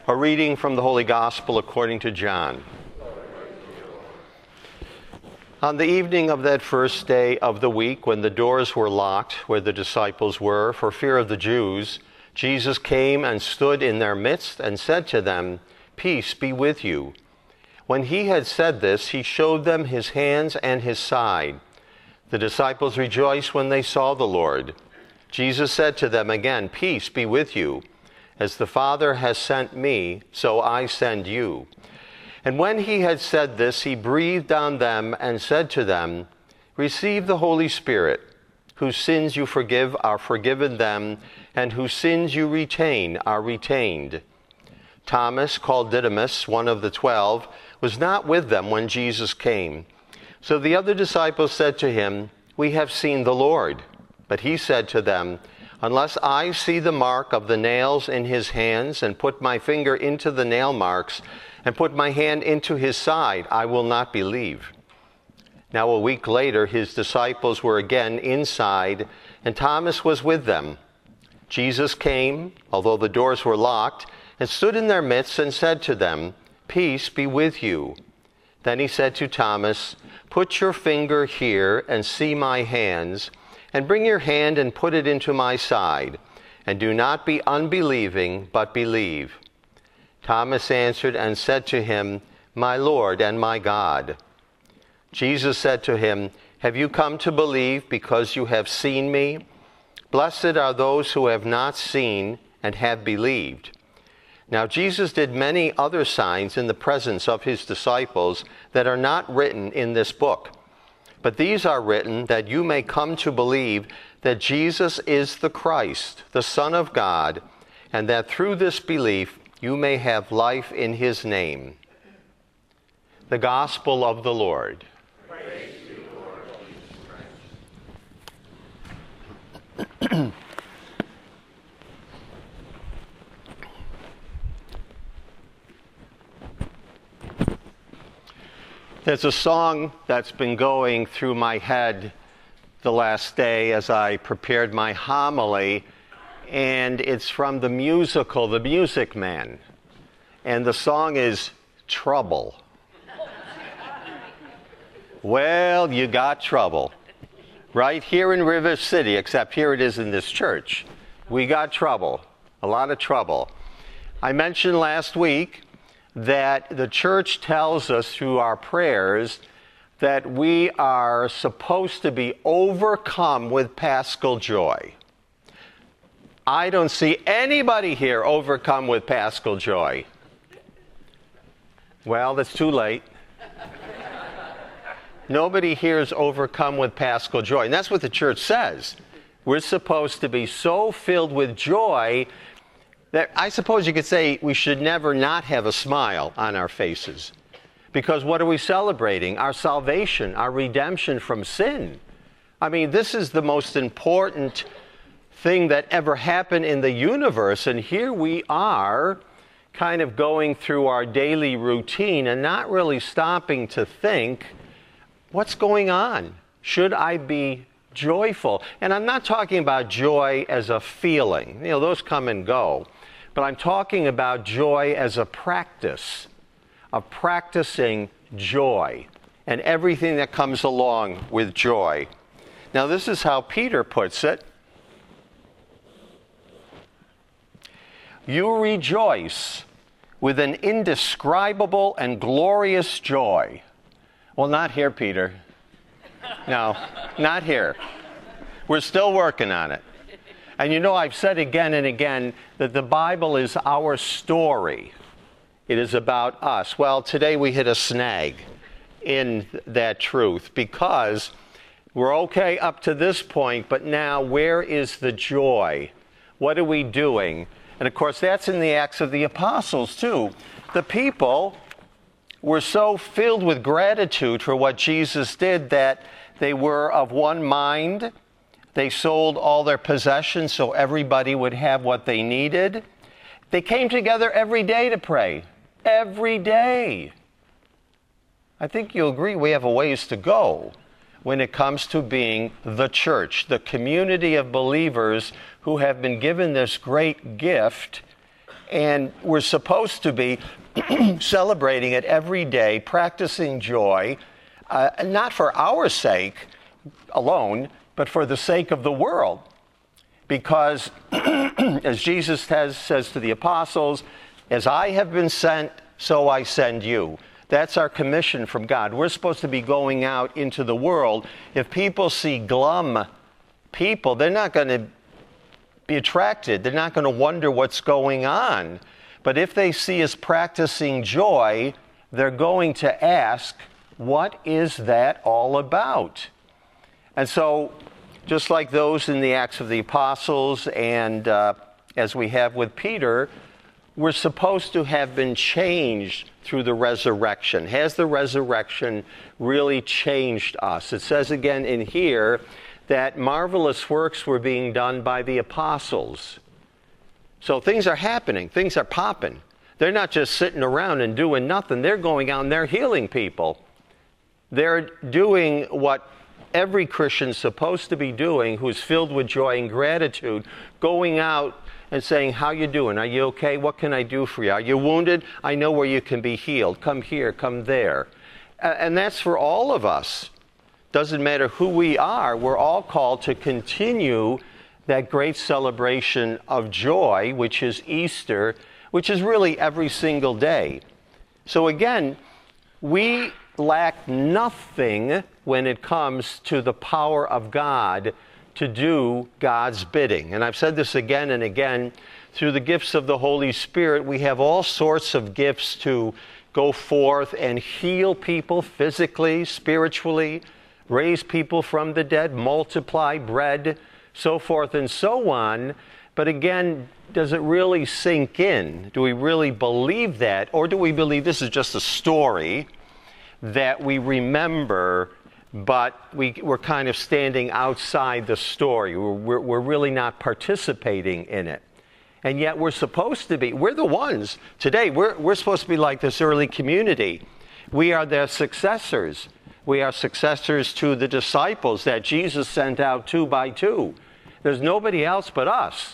A reading from the Holy Gospel according to John. On the evening of that first day of the week, when the doors were locked where the disciples were for fear of the Jews, Jesus came and stood in their midst and said to them, "Peace be with you." When he had said this, he showed them his hands and his side. The disciples rejoiced when they saw the Lord. Jesus said to them again, "Peace be with you. As the Father has sent me, so I send you." And when he had said this, he breathed on them and said to them, "Receive the Holy Spirit. Whose sins you forgive are forgiven them, and whose sins you retain are retained." Thomas, called Didymus, one of the 12, was not with them when Jesus came. So the other disciples said to him, "We have seen the Lord." But he said to them, "Unless I see the mark of the nails in his hands, and put my finger into the nail marks, and put my hand into his side, I will not believe." Now a week later, his disciples were again inside, and Thomas was with them. Jesus came, although the doors were locked, and stood in their midst and said to them, "Peace be with you." Then he said to Thomas, "Put your finger here and see my hands, and bring your hand and put it into my side, and do not be unbelieving, but believe." Thomas answered and said to him, "My Lord and my God." Jesus said to him, "Have you come to believe because you have seen me? Blessed are those who have not seen and have believed." Now Jesus did many other signs in the presence of his disciples that are not written in this book. But these are written that you may come to believe that Jesus is the Christ, the Son of God, and that through this belief you may have life in his name. The Gospel of the Lord. Praise to you, Lord Jesus Christ. There's a song that's been going through my head the last day as I prepared my homily, and it's from the musical The Music Man. And the song is Trouble. Well, you got trouble. Right here in River City, except here it is in this church. We got trouble, a lot of trouble. I mentioned last week that the church tells us through our prayers that we are supposed to be overcome with paschal joy. I don't see anybody here overcome with paschal joy. Well, that's too late. Nobody here is overcome with paschal joy. And that's what the church says. We're supposed to be so filled with joy that I suppose you could say we should never not have a smile on our faces. Because what are we celebrating? Our salvation, our redemption from sin. I mean, this is the most important thing that ever happened in the universe. And here we are kind of going through our daily routine and not really stopping to think, what's going on? Should I be joyful? And I'm not talking about joy as a feeling. You know, those come and go. But I'm talking about joy as a practice, of practicing joy and everything that comes along with joy. Now, this is how Peter puts it. You rejoice with an indescribable and glorious joy. Well, not here, Peter. No, not here. We're still working on it. And you know, I've said again and again that the Bible is our story. It is about us. Well, today we hit a snag in that truth because we're okay up to this point, but now where is the joy? What are we doing? And of course, that's in the Acts of the Apostles too. The people were so filled with gratitude for what Jesus did that they were of one mind. They sold all their possessions so everybody would have what they needed. They came together every day to pray. Every day. I think you'll agree we have a ways to go when it comes to being the church, the community of believers who have been given this great gift And we're supposed to be celebrating it every day, practicing joy, not for our sake alone, but for the sake of the world. Because, as Jesus says to the apostles, as I have been sent, so I send you. That's our commission from God. We're supposed to be going out into the world. If people see glum people, they're not going to be attracted. They're not going to wonder what's going on. But if they see us practicing joy, they're going to ask, what is that all about? And so, just like those in the Acts of the Apostles and as we have with Peter, we're supposed to have been changed through the resurrection. Has the resurrection really changed us? It says again in here that marvelous works were being done by the apostles. So things are happening. Things are popping. They're not just sitting around and doing nothing. They're going out and they're healing people. They're doing what every Christian's supposed to be doing who's filled with joy and gratitude, going out and saying, how you doing? Are you okay? What can I do for you? Are you wounded? I know where you can be healed. Come here, come there. And that's for all of us. Doesn't matter who we are, we're all called to continue that great celebration of joy, which is Easter, which is really every single day. So again, we lack nothing when it comes to the power of God to do God's bidding. And I've said this again and again, through the gifts of the Holy Spirit, we have all sorts of gifts to go forth and heal people physically, spiritually, raise people from the dead, multiply bread, so forth and so on. But again, does it really sink in? Do we really believe that? Or do we believe this is just a story that we remember, but we're kind of standing outside the story? We're really not participating in it. And yet we're supposed to be. We're the ones. Today, we're supposed to be like this early community. We are their successors. We are successors to the disciples that Jesus sent out 2 by 2. There's nobody else but us.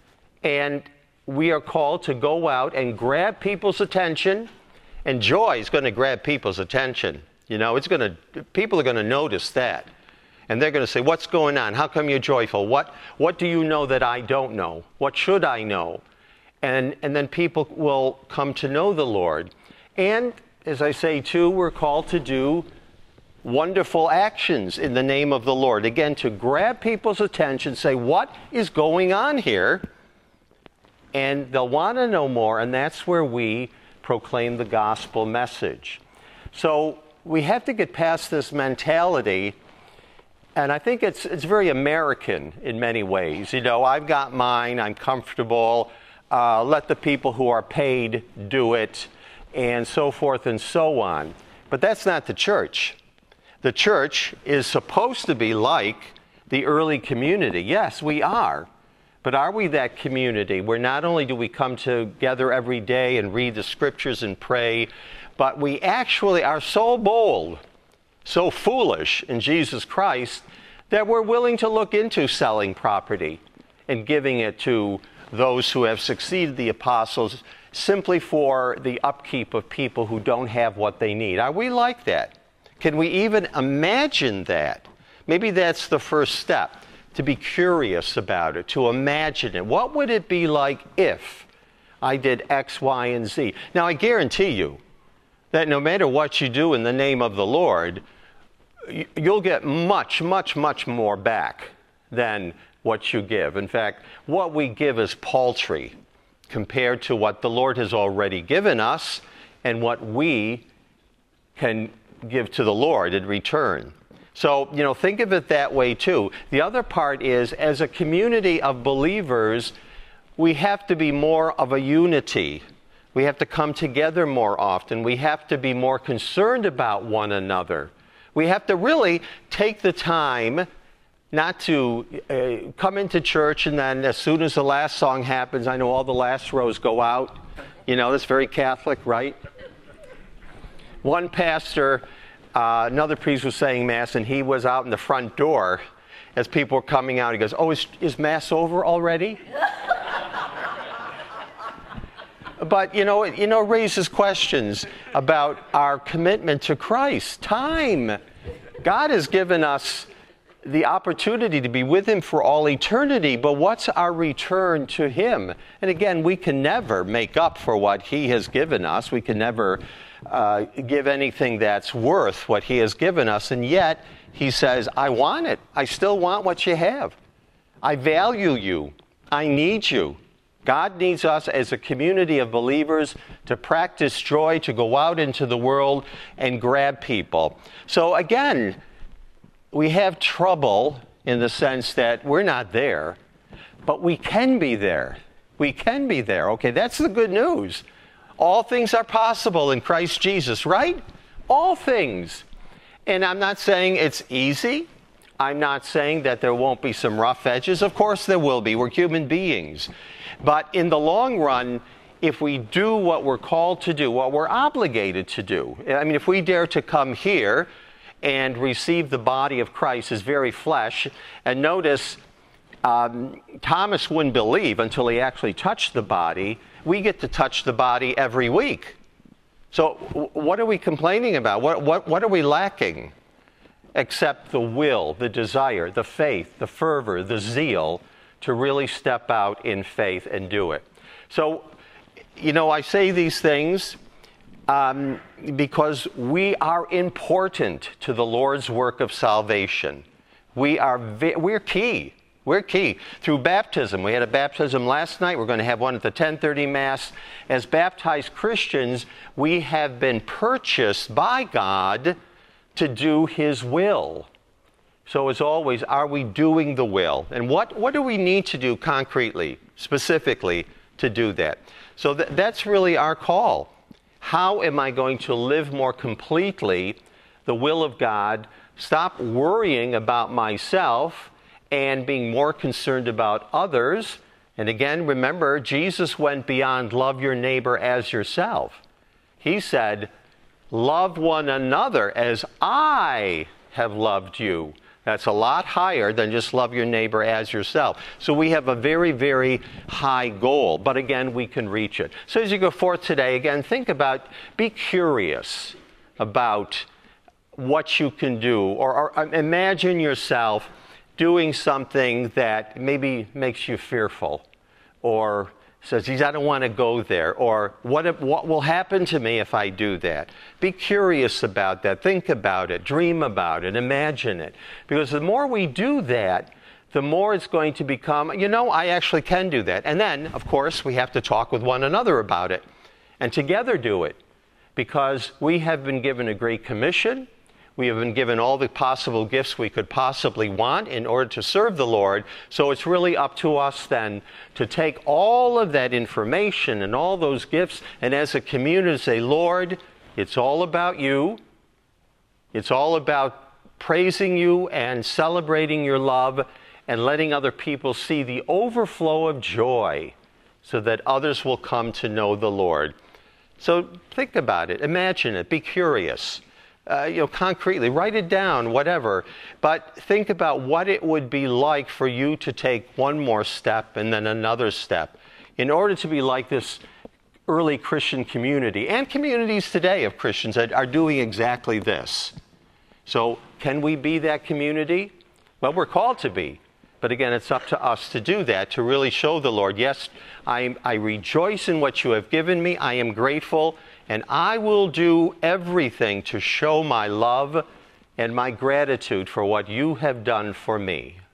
And we are called to go out and grab people's attention. And joy is going to grab people's attention. You know, people are going to notice that. And they're going to say, what's going on? How come you're joyful? What do you know that I don't know? What should I know? And then people will come to know the Lord. And as I say too, we're called to do wonderful actions in the name of the Lord. Again, to grab people's attention, say, what is going on here? And they'll want to know more, and that's where we proclaim the gospel message. So we have to get past this mentality, and I think it's very American in many ways. You know, I've got mine, I'm comfortable, let the people who are paid do it, and so forth and so on. But that's not the church. The church is supposed to be like the early community. Yes, we are. But are we that community where not only do we come together every day and read the scriptures and pray, but we actually are so bold, so foolish in Jesus Christ that we're willing to look into selling property and giving it to those who have succeeded the apostles simply for the upkeep of people who don't have what they need? Are we like that? Can we even imagine that? Maybe that's the first step, to be curious about it, to imagine it. What would it be like if I did X, Y, and Z? Now, I guarantee you that no matter what you do in the name of the Lord, you'll get much, much, much more back than what you give. In fact, what we give is paltry compared to what the Lord has already given us and what we can give to the Lord in return. So, you know, think of it that way too. The other part is, as a community of believers, we have to be more of a unity. We have to come together more often. We have to be more concerned about one another. We have to really take the time not to come into church and then as soon as the last song happens, I know all the last rows go out. You know, that's very Catholic, right? One pastor, another priest was saying Mass, and he was out in the front door as people were coming out. He goes, oh, is Mass over already? But, it raises questions about our commitment to Christ. Time. God has given us the opportunity to be with him for all eternity, but what's our return to him? And again, we can never make up for what he has given us. We can never give anything that's worth what he has given us, and yet he says, I want it. I still want what you have. I value you. I need you. God needs us as a community of believers to practice joy, to go out into the world and grab people. So again, we have trouble in the sense that we're not there, but we can be there. We can be there. Okay, that's the good news. All things are possible in Christ Jesus, right? All things. And I'm not saying it's easy. I'm not saying that there won't be some rough edges. Of course there will be. We're human beings. But in the long run, if we do what we're called to do, what we're obligated to do, I mean, if we dare to come here and receive the body of Christ, his very flesh, and notice Thomas wouldn't believe until he actually touched the body. We get to touch the body every week. So what are we complaining about? What are we lacking? Except the will, the desire, the faith, the fervor, the zeal to really step out in faith and do it. So, I say these things because we are important to the Lord's work of salvation. We're key. We're key. Through baptism. We had a baptism last night. We're going to have one at the 10:30 Mass. As baptized Christians, we have been purchased by God to do his will. So as always, are we doing the will? And what do we need to do concretely, specifically, to do that? So that's really our call. How am I going to live more completely the will of God, stop worrying about myself, and being more concerned about others? And again, remember, Jesus went beyond love your neighbor as yourself. He said, love one another as I have loved you. That's a lot higher than just love your neighbor as yourself. So we have a very, very high goal, but again, we can reach it. So as you go forth today, again, be curious about what you can do, or imagine yourself doing something that maybe makes you fearful, or says, geez, I don't want to go there, or what will happen to me if I do that? Be curious about that. Think about it. Dream about it. Imagine it. Because the more we do that, the more it's going to become, I actually can do that. And then, of course, we have to talk with one another about it and together do it, because we have been given a great commission. We have been given all the possible gifts we could possibly want in order to serve the Lord. So it's really up to us then to take all of that information and all those gifts, and as a community say, Lord, it's all about you. It's all about praising you and celebrating your love and letting other people see the overflow of joy so that others will come to know the Lord. So think about it. Imagine it. Be curious. Concretely, write it down, whatever. But think about what it would be like for you to take one more step and then another step in order to be like this early Christian community and communities today of Christians that are doing exactly this. So can we be that community? Well, we're called to be. But again, it's up to us to do that, to really show the Lord, yes, I rejoice in what you have given me. I am grateful. And I will do everything to show my love and my gratitude for what you have done for me.